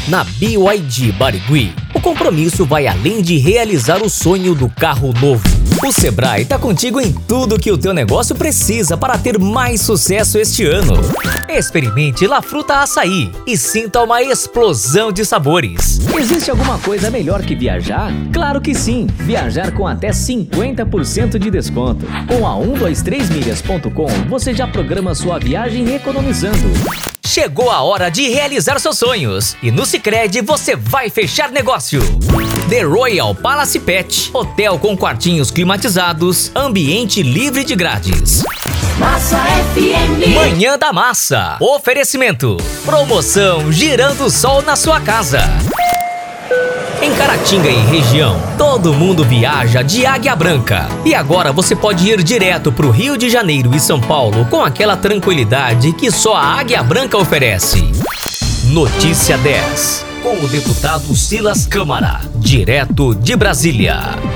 Na BYD Barigui, o compromisso vai além de realizar o sonho do carro novo. O Sebrae tá contigo em tudo que o teu negócio precisa para ter mais sucesso este ano. Experimente La Fruta Açaí e sinta uma explosão de sabores. Existe alguma coisa melhor que viajar? Claro que sim! Viajar com até 50% de desconto. Com a 123milhas.com você já programa sua viagem economizando. Chegou a hora de realizar seus sonhos e no Sicredi você vai fechar negócio. The Royal Palace Pet, hotel com quartinhos climatizados, ambiente livre de grades. Massa FM. Manhã da Massa. Oferecimento. Promoção Girando o Sol na sua casa. Em Caratinga e região, todo mundo viaja de Águia Branca. E agora você pode ir direto para o Rio de Janeiro e São Paulo com aquela tranquilidade que só a Águia Branca oferece. Notícia 10. Com o deputado Silas Câmara, direto de Brasília.